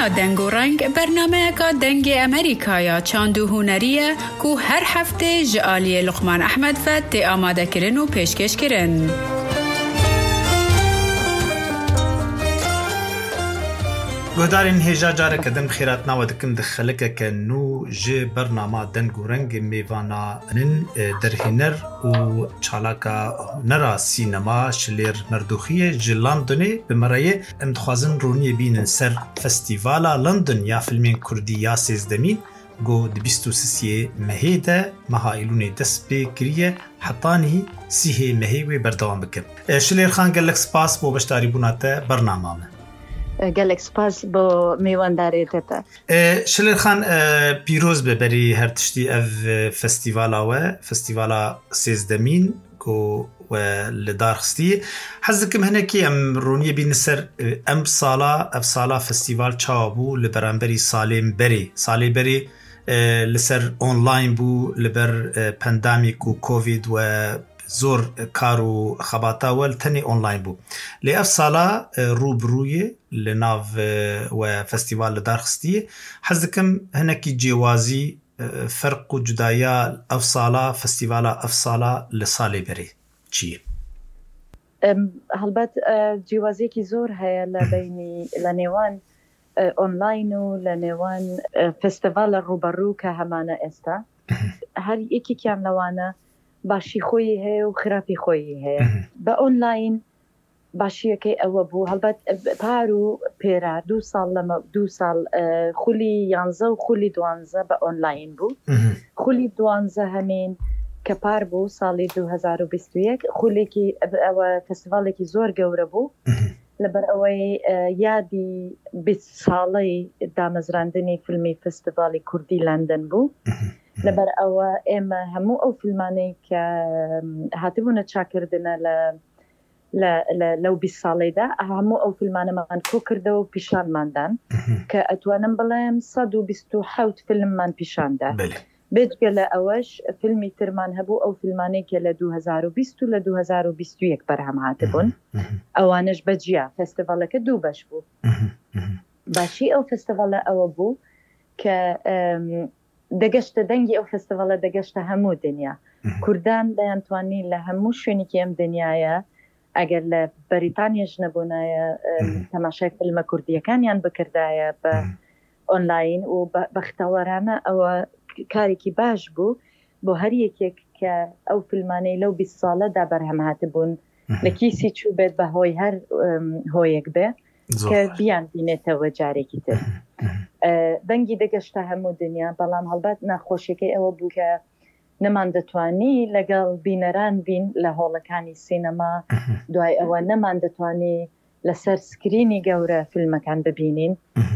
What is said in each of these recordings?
دنگ و رنگ برنامه که دنگ امریکا یا چاندو هنریه که هر هفته جعالی لقمان احمد فت آماده کرن و پیشکش کرن. گودارین هجا جاره کدم خیرات نوادکم دخلکه که نو جه برنامه دنگ و رنگ میوانا نن درهنر و چالاکا نرا سینما شلیر مردوخیه جه لندنه بمرایه امتخوازن رونی بینن سر فستیوالا لندن یا فیلمین کردی یا سیزدمین گو دبیستو سسیه مهی ده مهایلون دست بکریه حطانه سیه مهی و بردوان بکن. شلیر خان گلک سپاس بو بشتاری بوناته برنامه من. گلک سپاس با میوانداری تتا. شلیر خان پیروز ببری هر تشتی اف فستیوالا سیزدمین کو و لدارخستی حزکم هنکی ام رونی بین سر ام سالا فستیوال چابو لبرانبری سالی بری لسر اونلاین بو لبر پندامیک و کووید و زور کارو خباتا ول تنی اونلاین بو لی اف سالا روبروی لناو و فستیوال لدارخستی حزکم هنکی جوازی فرق و جدایا اف سالا فستیوالا اف سالا لسالی بری چیه؟ هلبت جوازی کی زور هیا لبینی لنیوان اونلاین و لنیوان فستیوال روبرو که همانه استا هر یکی کم لوانه باشی خویی هیا و خرابی خویی هیا با اونلاین باشی که او بو هلبت پارو پیرا 2 سال خولی 11 و خولی 12 با اونلاین بو خولی 12 همین که پار بو سالی 2021 خولی که او فستیوالی که زور گوره بو لبر اوی یادی 20 سالی دامزراندنی فیلمی فستیوالی کردی لندن بو لبر او اما همو او فیلمانی که هاتبونه چاکردنه لو 20 سالی ده همو او فیلمانه من کو کرده و پیشان ماندن که اتوانم بلایم 127 فیلم من پیشان ده بجگل اوش فیلمی ترمان هبو او فیلمانی که ل 2020 و ل 2021 برهم هاتبون اوانش بجیا فستیواله که دو بش بو باشی او فستیواله او بو که دگشت دنگی او فستیواله دگشت همو دنیا کردان دیانتوانی لهمو شونی که ام دنیایا اگر لبریتانیاش نبونایا تماشای فیلم کردیه کانیان بکردایا با اونلاین و بختوارانه او کاری کی باش بو هر یکی که او فیلمانی لو 20 ساله دا برهم هاتبون لکیسی چو بید به هوی هر هویک به که بیان بینه توجاری کی تر دنگی دگشته همو دنیا بلام هلبت نخوشی که او بو که نمان دتوانی لگل بینران بین لحولکانی سینما دوای او نمان دتوانی لسر سکرینی گوره فیلم کن ببینین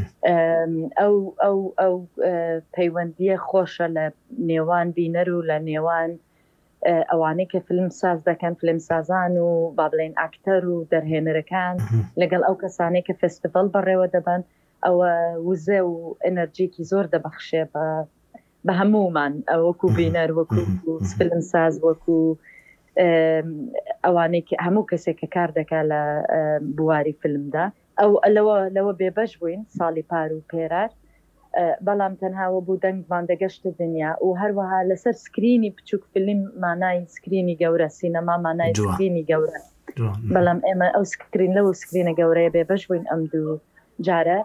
او پیوندی خوشه لنیوان بینر و لنیوان اوانی که فیلم ساز دکن فیلم سازان و بابلین اکتر و درهنرکان لگل او کسانی که فستیوال بره و دبن او وزه و انرژی کی زور دبخشه به همو من وکو بینر وکو فیلم ساز وکو اوانی که همو کسی که کار دکه لبواری فیلم ده او لو بیبش بوین سالی پارو پیرار بلام تنها و بودنگ باندگشت دنیا و هر وها لسر سکرینی بچوک فیلم معنای سکرینی گوره سینما معنای سکرینی گوره بلام اما او سکرین لو سکرین گوره بیبش بوین ام دو جاره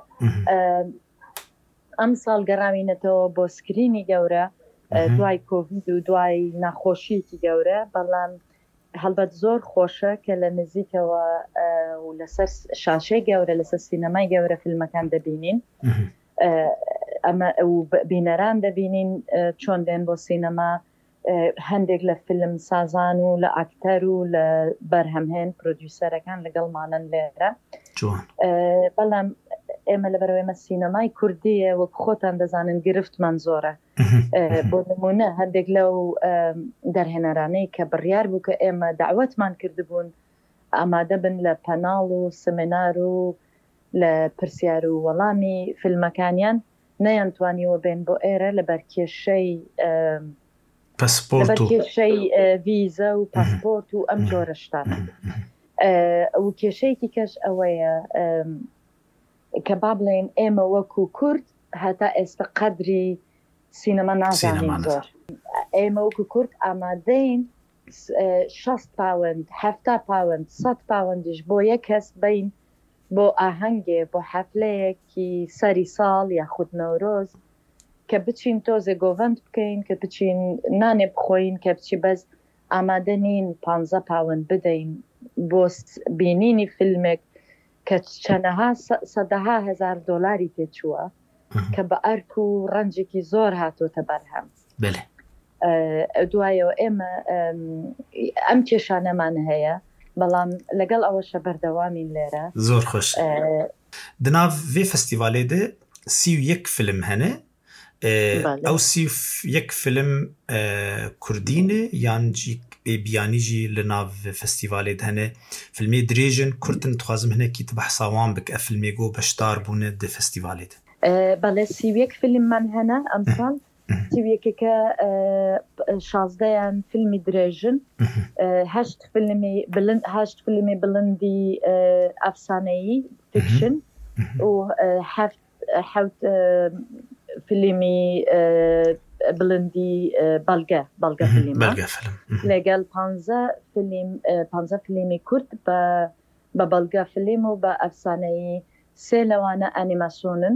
ام سال گراوینه تو با سکرینی گوره دوای کووید و دوای نخوشی کی گوره بلام هلبت زور خوشه که لنزیک و لسر شاشه گوره لسر سینمای گوره فیلم کن دبینین اما بینران دبینین چون دین با سینما هندگ لفیلم سازان و لأکتر و لبرهم هن پرودیوسر کن لگل مانن لیره بلام اما لبروی ما سینمای کردیه و بخوتن دزانن گرفت منظوره بۆ نمونە هەندێک لەو دەرهێنەرانەی کە بڕیار بوو کە ئێمە دعوەتمان کردبوون ئامادە بن لە پەناڵ و سمینار و لە پرسیار و وەڵامی فیلمەکانیان نەیانتوانیوە بێن بۆ ئێرە لەبەر کێشەی ڤیزە و پاسپۆرت و ئەم جۆرە شتانە و کێشەیەکی کەش ئەوەیە کە با بڵێن ئێمە وەکو کورد هەتا ئێستا قەدری سینەما نازانین زۆر. ئێمە وەکو کورد ئامادەین 60 پاوەند 70 پاوەند 100 پاوەندیش بۆ یەک کەس بین بۆ ئاهەنگێ بۆ حەفلەیەکی سەری ساڵ یاخود نەورۆز کە بچین تۆزێ گۆڤەند بکەین کە بچین نانێ بخۆین کە بچی بەس ئامادە نین 15 پاوەند بدەین بۆ بینینی فیلمێک کە چەندەها سەدەها هەزار دۆلاری پێچووە کە بە ئەرک و ڕەنجێکی زۆر هاتۆتە بەرهەم. دوایەوە ئێمە ئەم کێشانەمان هەیە بەڵام لەگەڵ ئەوەشە بەردەوامین لێرە. زۆر خۆش. دناو وێ فەستیڤالێدە 31 فیلم هەنێ ئەو 31 فیلم کوردینێ یانجی بیانیجی لناو فستیوالێ هەنێ فیلمێ درێژن کورتن توازم هەنێکی بەحساوان بک ئە فیلمێ گۆ بەشدار بوونە دە فستیوالێت. بەڵێ 31 فیلممان هەنە ئەمساڵ 31ەکە 16یان فیلمی درێژن 8 فیلمی بڵندی ئەفسانەیی فیکشن و 7 فیلمی بڵندی بەڵگە فیلم لەگەڵ 15 فیلمی کورد بە بەڵگە فیلم و بە ئەفسانەیی سێ لەوانە ئەنیماسیۆنن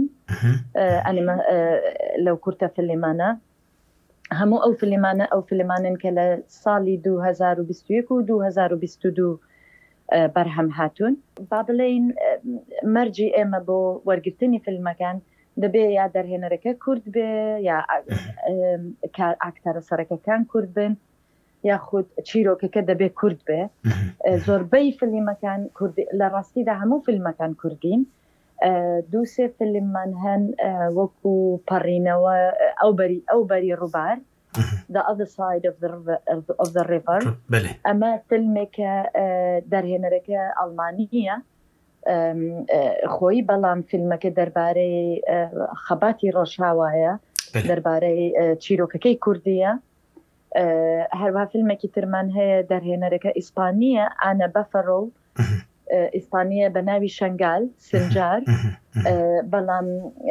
لەو کورتە فیلمانە هەموو ئەو فیلمانن کە لە ساڵی 2021 و 2022 بەرهەم هاتوون. با بڵێین مەرجی ئێمە بۆ وەرگرتنی فیلمەکان دەبێ یا دەرهێنەرەکە کورد بێ یا ئاکتەرە سەرەکەکان کورد بن یاخود چیرۆکەکە دەبێ کورد بێ. زۆربەی فیلمەکان لە ڕاستیدا هەموو فیلمەکان کوردین. 2-3 فیلممان هەن وەکو پەڕینەوە ئەو بەری ڕووبار The Other Side of the River. ئەمە فیلمێکە دەرهێنەرەکە ئەڵمانیە خۆی بەڵام فیلمەکە دەربارەی خەباتی ڕۆژهاوایە دەربارەی چیرۆکەکەی کوردیە. هەروە فیلمێکی ترمان هەیە دەرهێنەرەکە ئیسپانیە ئانە بەفەرۆڵ ئیسپانیە بە ناوی شنگال سنجار بەڵام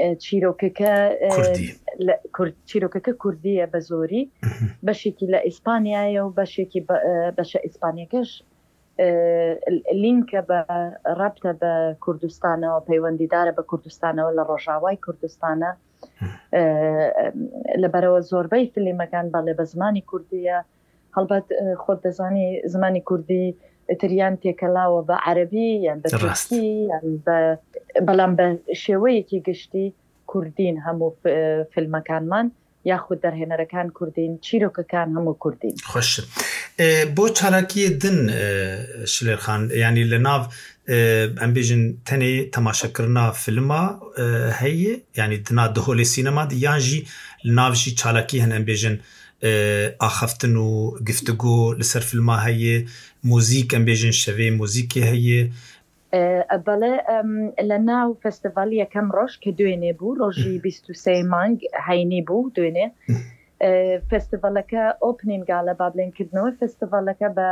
چیرۆکەکە کوردیە بە زۆری بەشێکی لە ئیسپانیایە و بەشە ئیسپانیەکەش لینکە بە ڕابتە بە کوردستانەوە پەیوەندیدارە بە کوردستانەوە لە ڕۆژاوای کوردستانە لەبەرەوە زۆربەی فیلمەکان بەڵێ بە زمانی کوردیە هەڵبەت خۆت دەزانی زمانی کوردی تریان تێکەلاوە بە عەرەبی یان بە تورکی بەڵام بە شێوەیەکی گشتی کوردین هەموو فیلمەکانمان یاخود دەرهێنەرەکان کوردین چیرۆکەکان هەموو کوردین. خۆش بۆ چالاکی دن شلێرخان ینی لە ناو ئەم بێژن تەنێ تەماشەکردنا فیلما هەیە ینی دنا دهۆلێ سینەما یانژی لە ناوشی چالاکی هەن ئەم بێژن ئاخەفتن و گفتگۆ لەسەر فیلما هەیە موزیک ئەم بێژن شەوێ موزیکی هەیە. بەڵێ لە ناو فستیڤالی یەکەم ڕۆژ کە دوێنێ بوو ڕۆژی 23 مانگ هەینی بوو دوێنێ فستیڤالەکە ئۆپنینگالە با بڵێنکردنەوە فستیڤالەکە بە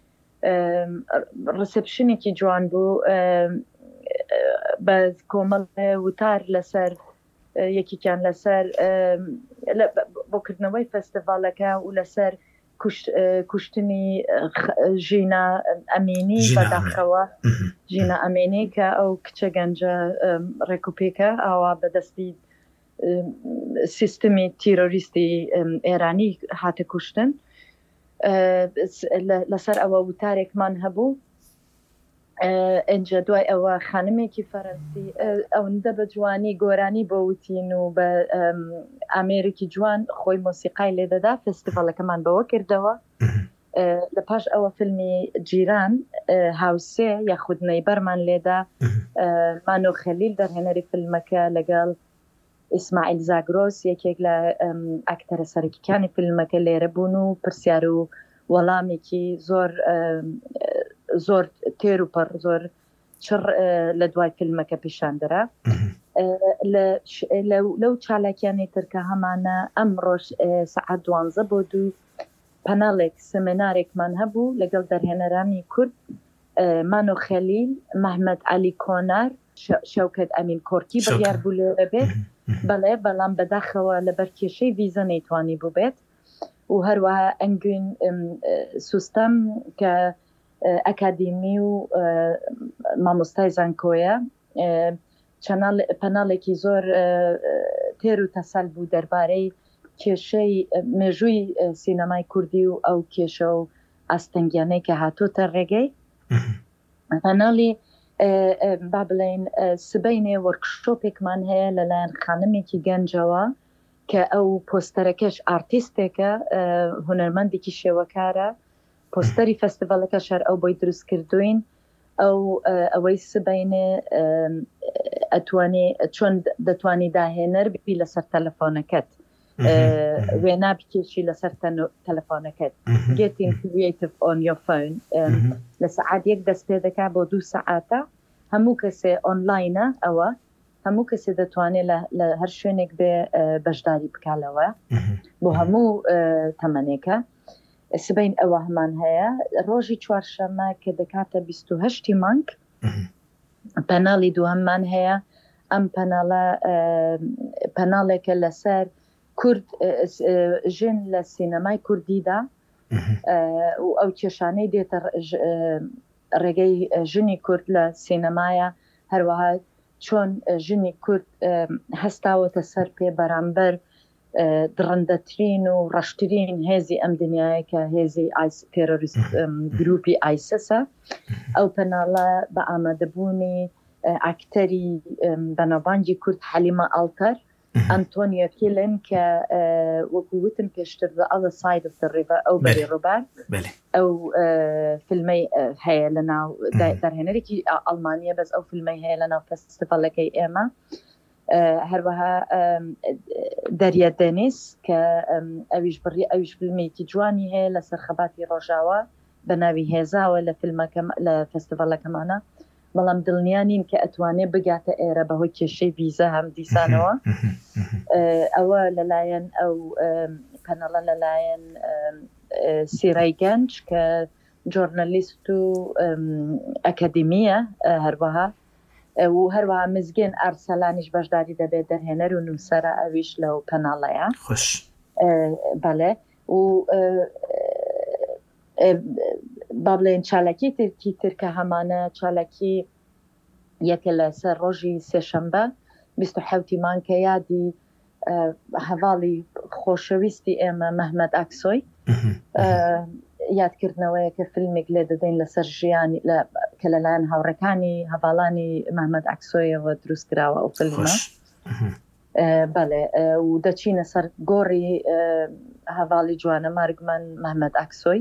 ڕسپشنێکی جوان بوو بە کۆمەڵ وتار لەسەر یەکیان لەسەر بۆکردنەوەی فستیڤالەکە و لەسەر کوشتنی ژینە ئەمینی بەداخەوە ژینە ئەمینی کە ئەو کچە گەنجە ڕێکوپێکە ئاوا بەدەستی سیستمی تیرۆریستی ئێرانی هاتە کوشتن. لەسەر ئەوە وتارێکمان هەبوو ئەنجە دوای ئەوە خانمێکی فەرەنسی ئەوەندە بە جوانی گۆرانی بۆ وتین و بە ئامێرێکی جوان خۆی مۆسیقای لێدەدا فستیڤالەکەمان بەوە کردەوە. لە پاش ئەوە فیلمی جیران هاوسێ یاخود نەیبەرمان لێدا مانۆ خەلیل دەرهێنەری فیلمەکە لەگەڵ ئیسماعیل زاگرۆس یەکێک لە ئاکتەرە سەرەکیەکانی فیلمەکە لێرە بوون و پرسیار و وەڵامێکی زۆر تێر و پەڕ زۆر چڕ لە دوای فیلمەکە پیشاندرا. لەو چالاکیانی ترکە هەمانە ئەم ڕۆژ سەعات 12 بۆ 2 پەناڵێک سمینارێکمان هەبوو لەگەڵ دەرهێنەرانی کورد مانو خەلیل، محمد علی کۆنار، شەوکەت ئەمین کۆرکی بڕیار بوو لێ بێت. بەڵێ بەڵام بەداخەوە لەبەر کێشەی ڤیزە نەیتوانی بوو بێت. و هەروەها ئەنگوین سوستەم کە ئەکادیمی و مامۆستای زانکۆیە، پەناڵێکی زۆر تێر و تەسەل بوو دەربارەی کێشەی مێژووی سینەمای کوردی و ئەو کێشە و ئاستەنگیانەی کە هاتۆتە ڕێگەی. پەناڵی با بڵێن سبەینێ وەرکشۆپێکمان هەیە لەلایەن خانمێکی گەنجەوە کە ئەو پۆستەرەکەش ئارتیستێکە، هونەرمەندێکی شێوەکارە، پۆستەری فەستیڤالەکە شەر ئەو بۆی دروست کردوین. ئەوەی سبەینێ ئەتوانێ چۆن دەتوانی داهێنەر بی لەسەر تەلەفۆنەکەت، وێنا بکێشی لەسەر تەلەفۆنەکەت. Getting creative on your phone. لە سەعات 1 دەست پێ دەکا بۆ 2 سەعاتە. هەموو کەسێ ئۆنلاینە، ئەوە هەموو کەسێ دەتوانێت لە هەر شوێنێک بێ بەشداری بکالەوە بۆ هەموو تەمەنێکە. سبەین ئەوە هەمان هەیە. ڕۆژی چوارشەمە کە دەکاتە 28 مانگ پەناڵی دووهەممان هەیە. ئەم پەناڵێکە لەسەر کورد ژن لە سینەمای کوردیدا و ئەو کێشانەی دێتە ڕێگەی ژنی کورد لە سینەمایە، هەروەها چۆن ژنی کورد هەستاوەتە سەر پێ بەرامبەر درەندەترین و ڕەشترین هێزی ئەم دنیاە کە هێزی تێرۆریست گروپی ئایسسە. ئەو پەناڵە بە ئامادەبوونی ئاکتەری بەناوبانگی کورد حەلیمە ئاڵتەر، ئەنتۆنیۆ کیلن کە وەکووتم پێشتر The Other Side of the River، ئەو بەری ڕووبار، ئەو فیلمەی هەیە لە ناو دەرهێنەرێکی ئەڵمانیە، بەس ئەو فیلمەی هەیە لە ناو فەستیڤالەکەی ئێمە. هەروەها دەریە دەنیس کە ئەویش فیلمێکی جوانی هەیە لە سەرخەباتی ڕۆژاوە بە ناوی هێزاوە لە فەستیڤالەکەمانە، بەڵام دڵنیانین کە ئەتوانێ بگاتە ئێرە بەهۆی کێشەی ڤیزە هەم دیسانەوە. ئەوە لەلایەن ئەو پەنەڵە لەلایەن سیرای گەنج کە جۆرنەلیست و ئەکادیمیە، هەروەها مزگەن ئارسەلانیش بەشداری دەبێت، دەرهێنەر و نووسەرە، ئەویش لەو پەناڵەیە. بەڵێ و با بڵێن چالاکی تر کە هەمانە چالاکی یەکە لەسەر ڕۆژی سێشەمبە 27 مانکە یادی هەواڵی خۆشەویستی ئێمە مەحمەد ئاکسۆی، یادکردنەوەیە کە فیلمێک لێ دەدەین لەسەر ژیانی کە لەلایەن هاوڕەکانی هەواڵانی مەحمەد ئاکسۆیەوە دروست کراوە ئەو فیلمە. بەڵێ و دەچینە سەر گۆڕی هەواڵی جوانە مارگمان مەحمەد ئاکسۆی.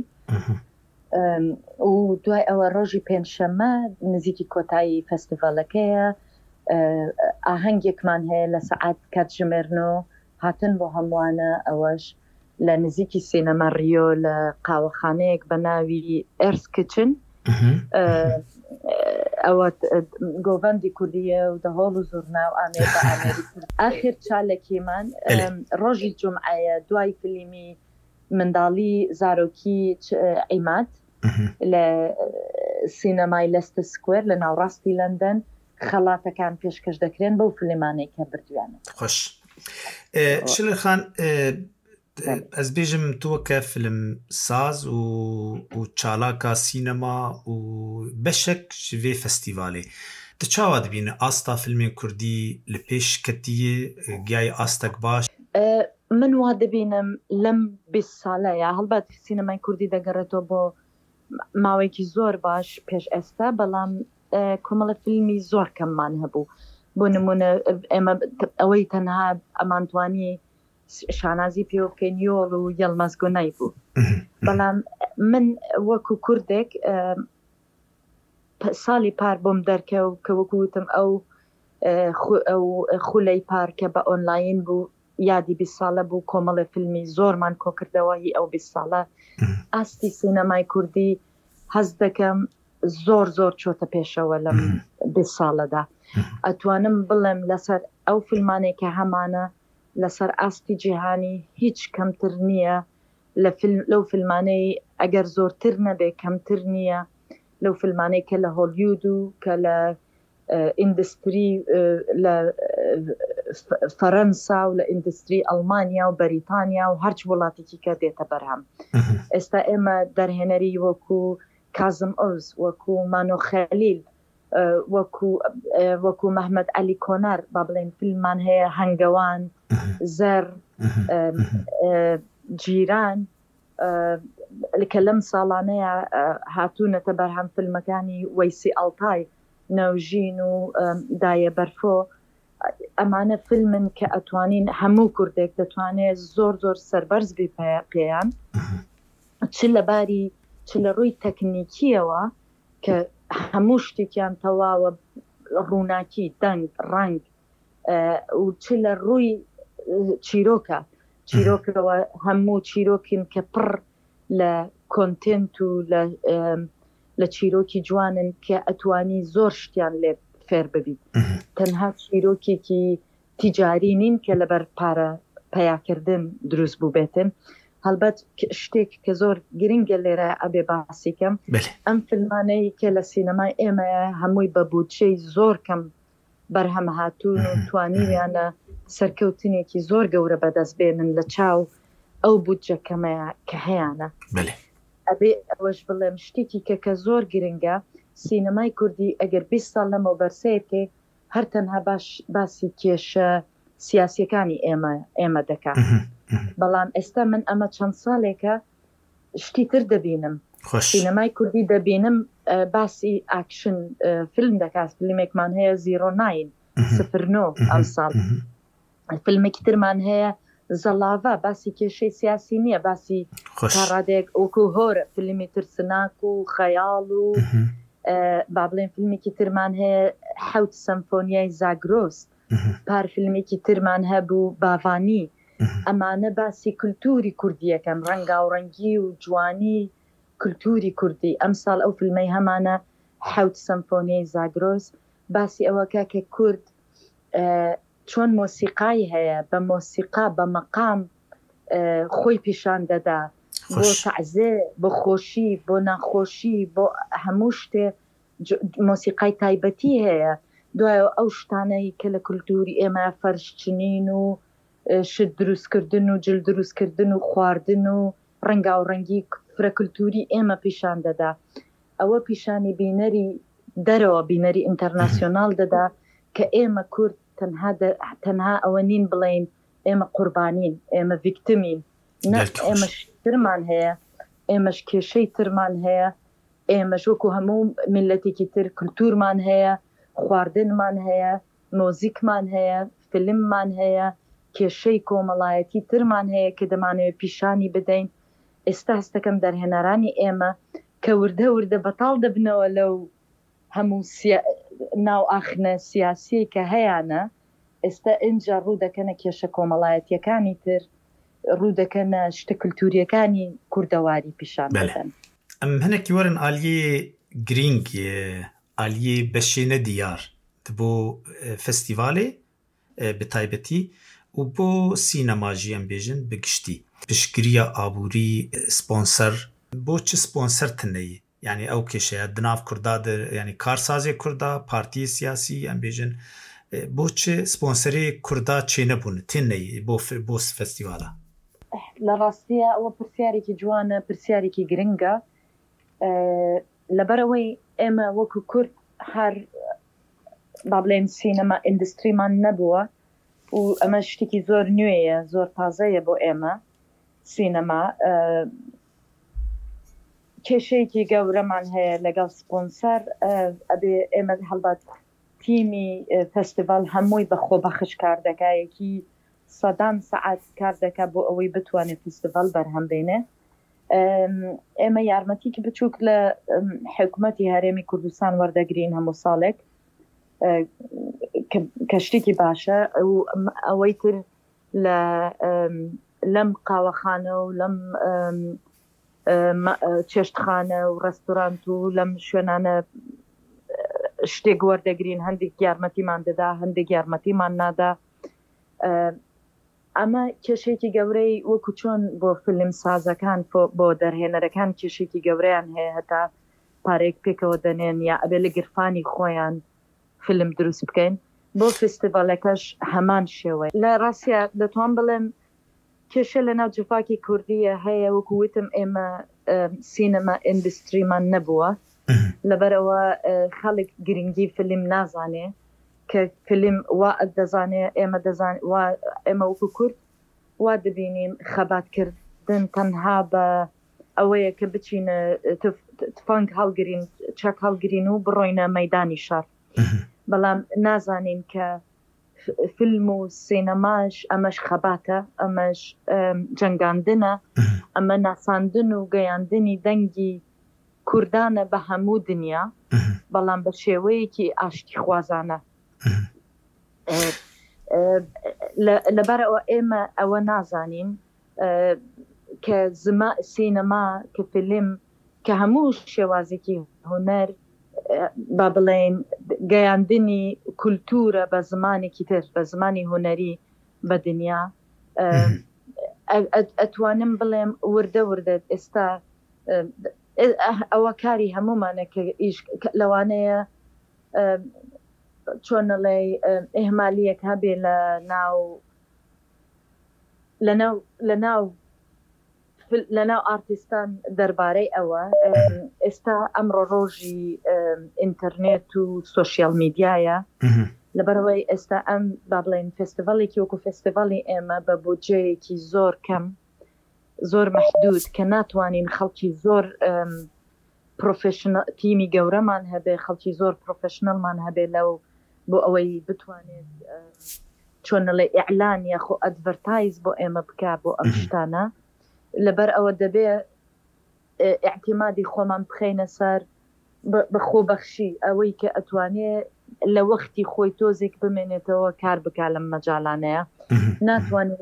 و دوای ئەوە ڕۆژی پێنجشەممە نزیکی کۆتایی فەستیڤالەکەیە، ئاهەنگێکمان هەیە لە سەعات کاتژمێرنۆ هاتن بۆ هەمووانە، ئەوەش لە نزیکی سینەما ڕیۆ لە قاوەخانەیەک بە ناوی ئێرس کچن. ئەوە گۆڤەندی کوردیە و دەهۆڵ و زورنا و ئامێرە ئامێریکا. ئاخر چالێکیمان ڕۆژی جومعەیە دوای فیلمی منداڵی زارۆکی عیماد لە سینەمای لەستە سکوێر لە ناوڕاستی لەندەن خەڵاتەکان پێشکەش دەکرێن بەو فیلمانەی کە بردویانە. خۆش شلخان، ئەس بێژم تووەکە فیلم ساز و چالاکە سینەما و بەشێک vê فەستیڤالê tu çawa dibîne asta filmên Kurdî li pêş ketiye giyayê astek baş؟ من وا دەبینم لەم 20 ساڵەیە هەڵبەت سینەمای کوردی دەگەڕێتەوە بۆ ماوەیەکی زۆر باش پێش ئێستا، بەڵام کۆمەڵە فیلمی زۆر کەممان هەبوو. بۆ نمونە ئێمە ئەوەی تەنها ئەمانتوانی شانازی پێ بکەین یۆڵ و یەڵمەزگۆنای بوو، بەڵام من وەکو کوردێک ساڵی پار بۆم دەرکەو کە وەکوتم ئەو خولەی پارکە بە ئۆنلاین بوو، یادی 20 ساڵە بوو، کۆمەڵە فیلمی زۆرمان کۆکردەوە هی ئەو 20 ساڵە. ئاستی سینەمای کوردی هەز دەکەم زۆر چۆتە پێشەوە لەم 20 ساڵەدا. ئەتوانم بڵێم لەسەر ئەو فیلمانێک کە هەمانە لەسەر ئاستی جیهانی هیچ کەمتر نییە لەو فیلمانەی ئەگەر زۆرتر نەبێ کەمتر نییە لەو فیلمانەی کە لە هۆلیوود و کە لە ئیندستری لە فەرەنسا و لە ئیندستری ئەڵمانیا و بەریتانیا و هەرچ وڵاتێکی کە دێتە بەرهەم. ئێستا ئێمە دەرهێنەری وەکو کازم ئۆز، وەکو مانۆ خەلیل، وەکو مەحمەد عەلی کۆنار، با بڵێن فیلممان هەیە، هەنگەوان، زەر، جیران، کە لەم ساڵانەیە هاتوونەتە بەرهەم فیلمەکانی وەیسی ئەڵتای، نەوژین و دایە بەرفۆ. ئەمانە فیلمن کە ئەتوانین هەموو کوردێک دەتوانێت زۆر زۆر سەربەرز بی پێیان، چ لە ڕووی تەکنیکیەوە کە هەموو شتێکیان تەواوە، ڕووناکی، دەنگ، ڕنگ، و چ لە ڕووی چیرۆکەوە هەموو چیرۆکین کە پڕ لە کۆنتنت و لە چیرۆکی جوانن کە ئەتوانی زۆر شتیان لێ فێر ببیت. تەنها چیرۆکێکی تیجاری نین کە لەبەر پارە پەیاکردن دروست بوو بێتن. هەڵبەت شتێک کە زۆر گرنگە لێرە ئەبێ باسیکەم، ئەم فیلمانەی کە لە سینەمای ئێمەیە هەمووی بە بودجەی زۆر کەم بەرهەم هاتوون و توانیویانە سەرکەوتنێکی زۆر گەورە بەدەست بێنن لە چاو ئەو بودجە کەمەیە کە هەیەە. ئەبێ ئەوەش بڵێم شتێکی کە زۆر گرنگە، سینەمای کوردی ئەگەر 20 ساڵ لەمەوە بەرسەیەکێ هەر تەنها باسی کێشە سیاسیەکانی ئێمە دەکات. بەڵام ئێستا من ئەمە چەند ساڵێکە شتی تر دەبینم، سینەمای کوردی دەبینم باسی ئاکشن فیلم دەکات. فیلمێکمان هەیە 09 ئەم ساڵ، فیلمێکی ترمان هەیە زەڵاڤە، باسی کێشەی سیاسی نییە، باسی کاڕادێک وەکو هۆرە، فیلمی ترسناک و خەیاڵ و با بڵێن فیلمێکی ترمان هەیە 7 سەمفۆنیای زاگرۆس، پار فیلمێکی ترمان هەبوو باڤانی. ئەمانە باسی کولتوری کوردیەکەم، ڕەنگاوڕەنگی و جوانی کولتوری کوردی. ئەم ساڵ ئەو فیلمەی هەمانە 7 سەمفۆنیای زاگرۆس باسی ئەوەکە کە کورد چۆن مۆسیقای هەیە، بە مۆسیقا بە مەقام خۆی پیشان دەدا، بۆ تەعزێ، بۆ خۆشی، بۆ ناخۆشی، بۆ هەموو شتێ مۆسیقای تایبەتی هەیە. دوایە ئەو شتانەی کە لە کولتوری ئێمە فەرشچنین و شت دروستکردن و جل دروستکردن و خواردن و ڕەنگاوڕەنگی فرە کولتوری ئێمە پیشان دەدا. ئەوە پیشانی بینەری دەرەوە، بینەری ئینتەرناسیۆنال دەدا کە ئێمە کورد تەنها ئەوە نین بڵێن ئێمە قوربانین، ئێمە ڤیکتمین، ئێمەش ترمان هەیە، ئێمەش کێشەی ترمان هەیە، ئێمەش وەکو هەموو میلەتێکی تر کولتورمان هەیە، خواردنمان هەیە، مۆزیکمان هەیە، فیلممان هەیە، کێشەی کۆمەڵایەتی ترمان هەیە کە دەمانەوێت پیشانی بدەین. ئێستا هەستەکەم دەرهێنەرانی ئێمە کە وردە وردە بەتاڵ دەبنەوە لەو هەموو ناو ئاخنە سیاسی کە هەیەە، ئێستا ئینجا ڕوو دەکەنە کێشە کۆمەڵایەتیەکانی تر، ڕوو دەکەنە شتە کولتوریەکانی کوردەواری پیشان بدەن. ئەم هەنێکی وەرن ئالیێ گرنگ ئالیێ بەشێنە دیار بۆ فستیڤالێ بەتایبەتی و بۆ سینەماژی ئەم بێژن بگشتی پشتگیریە ئابووری سپۆنسەر بۆ چ سپۆنسەر تنەیە، یعنی ئەو کێشەیە دناو کووردا، ینی کارسازێ کووردا، پارتی سیاسی ئەم بێژن بۆ چ سپۆنسەری کووردا چێ نەبوون تێنەیە بۆ فستیڤالە؟ لە ڕاستیە ئەوە پرسیارێکی جوانە، پرسیارێکی گرنگە، لەبەرەوەی ئێمە وەکو کورد هەر با بڵێن سینەما ئیندستریمان نەبووە و ئەمە شتێکی زۆر نوێیە، زۆر تازەیە بۆ ئێمە. سینەما کێشەیەکی گەورەمان هەیە لەگەڵ سپۆنسەر، ئەبێ ئێمە هەڵبات تیمی فستیڤال هەمووی بەخۆ بەخش کار دەکایەکی سەدان سەعات کار دەکا بۆ ئەوەی بتوانێت فستیڤال بەرهەم بێنێ. ئێمە یارمەتیکی بچووک لە حکوومەتی هەرێمی کوردستان وەردەگرین هەموو ساڵێک کە شتێکی باشە. ئەوەی تر لەم قاوەخانە و لەم چێشتخانە و ڕێستۆرانت و لەم شوێنانە شتێک وەردەگرین، هەندێک یارمەتیمان دەدا، هەندێک یارمەتیمان نادا. ئەمە کێشێکی گەورەی وەکو چۆن بۆ فیلم سازەکان، بۆ دەرهێنەرەکان کێشێکی گەورەیان هەیە، هەتا پارێک پێکەوە دەنێن یا ئەبێ لە گرفانی خۆیان فیلم دروست بکەین بۆ فستیڤالەکەش هەمان شێوە لە ڕاستە دەتوان بڵێم کێشە لە ناو جوفاکی کوردیە هەیە وەکووتم ئێمە سینەما ئیندستریمان نەبووە لەبەرەوە خەڵک گرنگی فیلم نازانێ کە فیلم وا دەزانێ ئێمە وەکو کورد وا دەبینیم خەباتکردن تەنها بە ئەوەیە کە بچینە تفەنگ هەڵگرین چەک هەڵگرین و بڕۆینە مەیدانی شار بەڵام نازانین کە فیلم و سینەماش ئەمەش خەباتە ئەمەش جەنگاندنە ئەمە ناساندن و گەیاندنی دەنگی کوردانە بە هەموو دنیا بەڵام بە شێوەیەکی ئاشتی خوازانە لەبەرەوە ئێمە ئەوە نازانین کە سینەما کە فیلم کە هەموو شێوازێکی هونەر با بڵێن گەیاندنی کولتورە بە زمانێکی تر بە زمانی هونەری بە دنیا ئەتوانم بڵێم وردە ئێستا ئەوە کاری هەمومانە کە لەوانەیە چۆنەڵێ ئێهمالیەک هەبێ لە ناو ئارتیستان دەربارەی ئەوە ئێستا ئەمڕۆ ڕۆژی ئینتەرنێت و سۆشیال میدیایە لەبەرەوەی ئێستا ئەم با بڵێن فستیڤاڵێکی وەکو فستیڤاڵی ئێمە بە بودجەیەکی زۆر کەم زۆر مەحدود کە ناتوانین خەڵکی زۆر تیمی گەورەمان هەبێ خەڵکی زۆر پرۆفشنەڵمان هەبێ لەو بۆ ئەوەی بتوانێت چۆنەڵێ ئیعلان یاخۆ ئەدڤەرتایز بۆ ئێمە بکە بۆ ئەم شتانە لەبەر ئەوە دەبێ ئاعتیمادی خۆمان بخەینە سەر بەخۆبەخشی ئەوەی کە ئەتوانێ لە وەختی خۆی تۆزێک بمێنێتەوە کار بکە لەم مەجاڵانەیە ناتوانین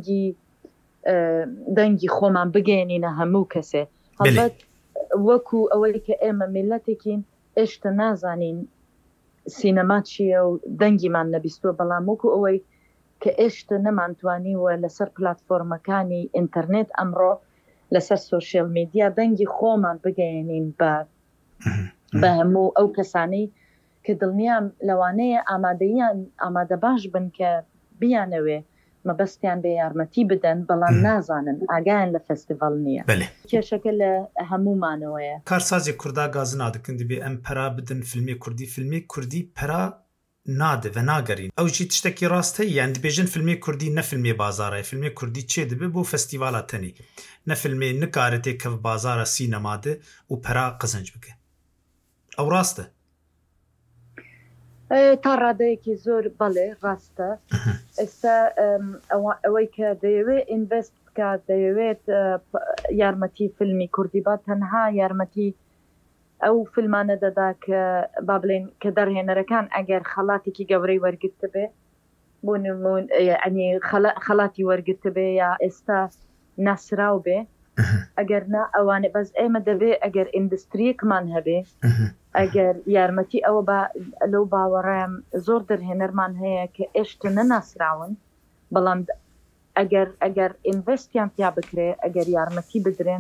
دەنگی خۆمان بگەێنینە هەموو کەسێ هەڵبەت وەکو ئەوەی کە ئێمە میلەتێکین ئێشتا نازانین سینەما چییە و دەنگیمان نەبیستووە بەڵام وەکو ئەوەی کە ئێشتا نەمانتوانیوە لەسەر پلاتفۆرمەکانی ئینتەرنێت ئەمڕۆ لەسەر سۆشیال میدیا دەنگی خۆمان بگەێنین بە هەموو ئەو کەسانەی کە دڵنیام لەوانەیە ئامادە باش بن کە بیانەوێ مەبەستیان بێ یارمەتی بدەن بەڵام نازانن ئاگایان لە فستیڤال نییە کێشەکە لە هەمومانەوەیە کارسازی کووردا گازن نادکن دەبێ ئەم پەرا بدن فیلمی کوردی پەرا نادە و ناگەرین ئەو جی تشتێکی ڕاستە یان دەبێژن فیلمی کوردی نە فیلمی بازارە فیلمی کوردی چێ دەبێ بۆ فستیڤالە تەنی نە فیلمی نکارێتێ کە بازارە سینەمادە و پەرا قزنج بکە ئەو ڕاستە تا ڕادەیەکی زۆر بەڵێ ڕاستە ئێستا ئەوەی کە دەیەوێت ئینڤست بکات دەیەوێت یارمەتی فیلمی کوردی با تەنها یارمەتی ئەو فیلمانە دەدا کە با بڵێن کە دەرهێنەرەکان ئەگەر خەڵاتێکی گەورەی وەرگرتە بێ بۆ نمون ینی خەڵاتی وەرگرتە بێ یا ئێستا ناسرااو بێ ئەگەر نا ئەوانێ بەس ئێمە دەبێ ئەگەر ئیندستریەکمان هەبێ ئەگەر یارمەتی ئەوە لەو باوەڕێم زۆر دەرهێنەرمان هەیە کە ئێشتا نەناسراون بەڵام ئەگەر ئینڤستیان پیا بکرێ ئەگەر یارمەتی بدرێن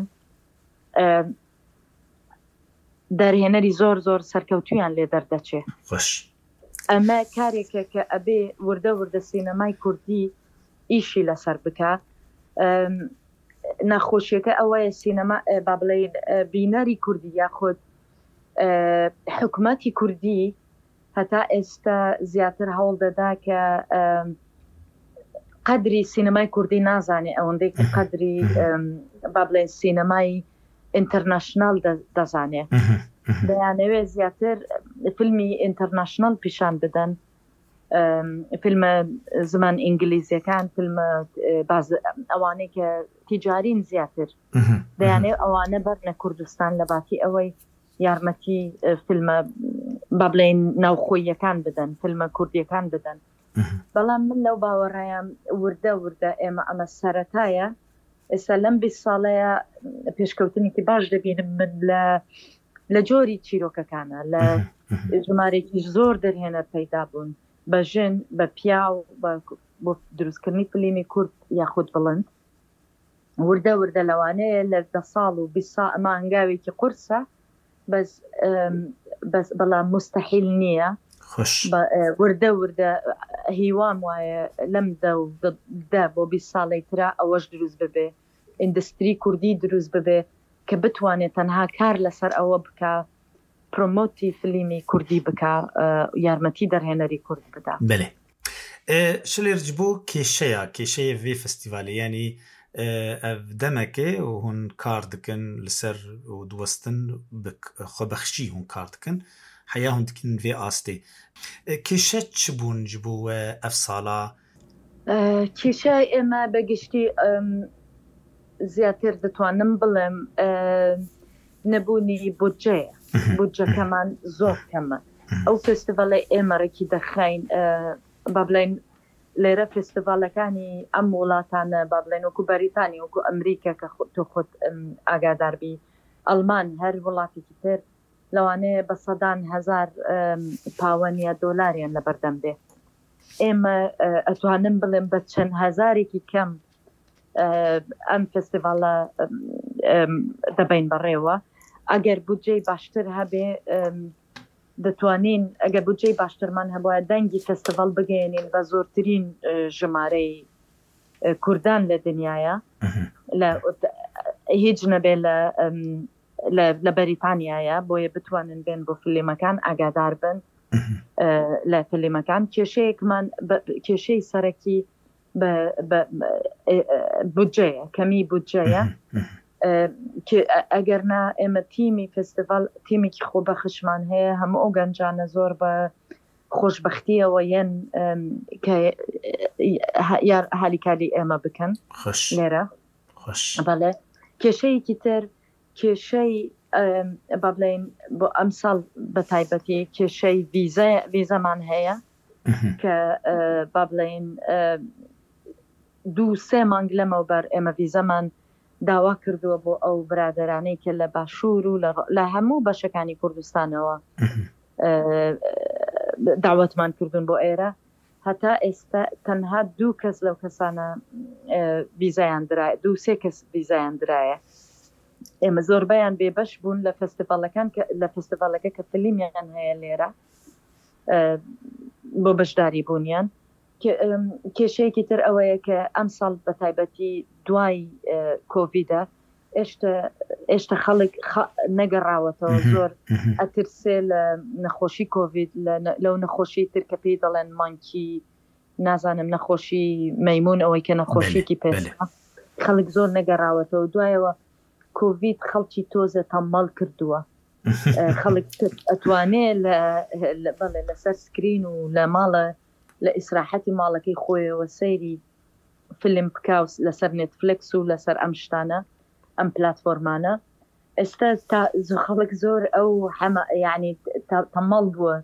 دەرهێنەری زۆر سەرکەوتویان لێ دەردەچێ ئەمە کارێکە کە ئەبێ وردە سینەمای کوردی ئیشی لەسەر بکە ناخۆشیەکە ئەوەیە سینەما با بڵێن بینەری کوردی یاخود حکومەتی کوردی هەتا ئێستا زیاتر هەوڵ دەدا کە قەدری سینەمای کوردی نازانێ ئەوەندەی کە قەدری با بڵێن سینەمای ئینتەرناشنال دەزانێ دەیانەوێت زیاتر فیلمی ئینتەرناشنال پیشان بدەن فیلمە زمان ئینگلیزیەکان فیلمە ئەوانەی کە تیجارین زیاتر دەیانێت ئەوانە بەرنە کوردستان لە باتی ئەوەی یارمەتی فیلمە با بڵێن ناوخۆیەکان بدەن فیلمە کوردیەکان بدەن بەڵام من لەو باوەڕایان وردە ئێمە ئەمە سەرەتایە ئێستا لەم 20 ساڵەیە پێشکەوتنێکی باش دەبینم من لە جۆری چیرۆکەکانە لە ژمارێکی زۆر دەرهێنەر پەیدا بوون بە ژن بە پیا و بۆ دروستکردنی فیلمی کورد یاخود بڵند وردە لەوانەیە لە 10 ساڵ و 20 ساڵ ئەمە هەنگاوێکی قورسە بس بلا مستحيل نية خوش وردة هیوام وایە لەم دا بۆ 20 ساڵی ترا ئەوەش دروست ببێ ئیندستری کوردی دروست ببێ کە بتوانێت تەنها کار لەسەر ئەوە بکە پرۆمۆتی فیلمی کوردی بکە یارمەتی دەرهێنەری کورد بدا. بله شلێرج بۆ کێشەیە vê فستیڤالê ینی دەمەکێ و hûn kar dikin li ser û diwestin xwebexşî hûn kar dikin heya hûn dikin vê astê kêşe çi bûn ji bo we ev sala کێشای ئێمە بەگشتی زیاتر دەتوانم بڵێم نەبوونی بودجەکەمان زۆر کەمە. ئەو فستیڤالە ئێمەڕێکی دەخاین با بڵێن لێرە فستیڤالەکانی ئەم وڵاتانە با بڵێن وەکو بەریتانی وەکو ئەمریکا کە تۆ خۆت ئاگاداربی ئەڵمان هەر وڵاتێکی تر لەوانەیە بە سەدان هەزار پاوەند یا دۆلاریان لەبەردەم بێ. ئێمە ئەتوانم بڵێم بە چەند هەزارێکی کەم ئەم فستیڤالە دەبین بەڕێوە. ئەگەر بودجەی باشتر هەبێ دەتوانین ئەگەر بودجەی باشترمان هەبووە دەنگی فستیڤال بگەێنین بە زۆرترین ژمارەی کوردان لە دنیاە هیچ نەبێ لە بەریتانیایە بۆیە بتوانن بێن بۆ فیلمەکان ئاگادار بن لە فیلمەکان. کێشەی سەرەکی بودجەیە کەمی بودجەیە ئەگەرنا ئێمە تیمی فستیڤال تیمێکی خۆبەخشمان هەیە هەموو ئەو گەنجانە زۆر بە خۆشبەختیەوە یەن هالیکاری ئێمە بکەن لێرە. بەڵێ کێشەیەکی تر کێشەی با بڵێن بۆ ئەم ساڵ بە تایبەتی کێشەی ڤیزەمان هەیە کە با بڵێن 2-3 مانگ لەمەوبەر ئێمە ڤیزەمان داوا کردووە بۆ ئەو برادرانەی کە لە باشوور و لە هەموو بەشەکانی کوردستانەوە داوەتمان کردوون بۆ ئێرە. هەتا ئێستا تەنها 2 کەس لەو کەسانە ڤیزایان درایە 2-3 کەس ڤیزایان درایە. ئێمە زۆربەیان بێبەش بوون لە فستیڤالەکە کە فیلمیان هەیە لێرە بۆ بەشداری بوونیان. کێشەیەکی تر ئەوەیە کە ئەم ساڵ بە تایبەتی دوای کۆڤیدە ئێشتا خەڵک نەگەڕاوەتەوە زۆر ئەترسێ لە نەخۆشی کۆڤید لەو نەخۆشی تر کە پێی دەڵێن مانکی نازانم نەخۆشی مەیمون ئەوەی کە نەخۆشیێکی پێسە خەڵک زۆر نەگەڕاوەتەوە. دوایەوە کۆڤید خەڵکی تۆزە تەمەڵ کردووە خەڵک ئەتوانێت لەسەر سکرین و لە ماڵە لە ئیسراحەتی ماڵەکەی خۆیەوە سەیری فیلم بکاو لەسەر نێتفلکس و لەسەر ئەم شتانە ئەم پلاتفۆرمانە. ئێستا خەڵک زۆر ئەو یعنی تەمەڵ بووە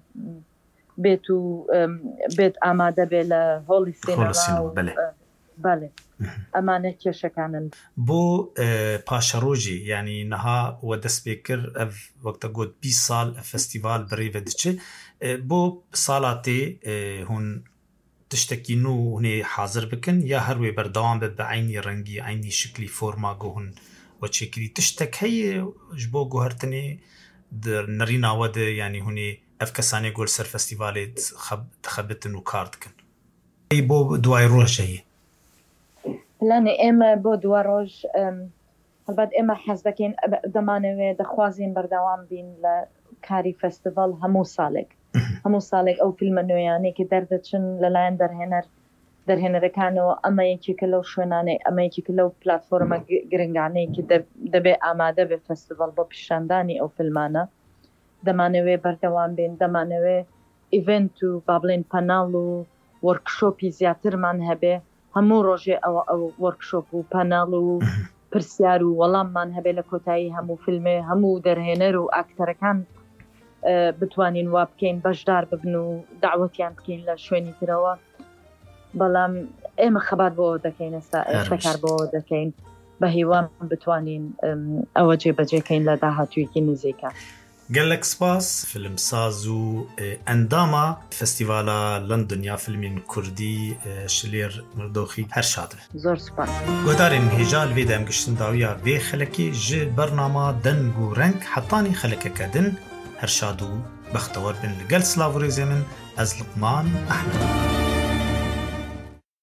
بێت ئامادە بێ لە هۆڵی سینەما. بەڵێ ئەمانە کێشەکانن بۆ پاشەڕۆژی ینی نەها وە دەست پێ کرد ئەv وەکتە گوت 20 ساڵ فستیڤال بڕێڤە دچێت بۆ ساڵاتێ هون تشتێکی نو هونێ حاضر بکن یا هەروێ بەردەوام بێت بە عینی ڕەنگی عینی شکلی فۆرما گۆهن وەچێکری تشتێک هەیە ji بۆ گوهرتنê نەڕیناوە de ینی هونێ ئەv کەسانێ گۆل سەر فستیڤالێ دخەبتن و کار دکن بۆ دوای ڕۆژ هەیە پلانێ ئێمە بۆ دوا ڕۆژ هەڵبەت ئێمە حەز دەکەین دەمانەوێت دەخوازین بەردەوام بین لە کاری فستیڤال هەموو ساڵێک ئەو فیلمە نوێیانەی کە دەردەچن لەلایەن دەرهێنەرەکانەوە ئەمە یەکێکە لەو شوێنانەی ئەمە یەکێکە لەو پلاتفۆرمە گرنگانەی کە دەبێ ئامادە بێ فستیڤال بۆ پیشاندانی ئەو فیلمانە دەمانەوێ بەردەوام بین دەمانەوێ ئیڤنت و با بڵێن پەناڵ و وەرکشۆپی زیاترمان هەبێ هەموو ڕۆژێ ئەو وەرکشۆپ و پەناڵ و پرسیار و وەڵاممان هەبێ لە کۆتایی هەموو فیلمێ هەموو دەرهێنەر و ئاکتەرەکان بتوانین وا بکەین بەشدار ببن و داوەتیان بکەین لە شوێنی ترەوە. بەڵام ئێمە خەبات بۆ دەکەین ئێستا کار بۆ دەکەین بە هیوان بتوانین ئەوە جێبەجێکەین لە داهاتوویەکی نزیکە. گەلک سپاس فیلمساز و ئەنداما فستیڤالا لندنیا فیلمین کوردی شلێر مردۆخی هەر شاد بێ. زۆر سوپاس. گۆدارên هێژا li vê demgiştindawiya vê xelekê ji bernama deng û reng hetanî xelekeke din her şad û bextewar bin li gel silav û rêzê min ez Luqman Ehmed.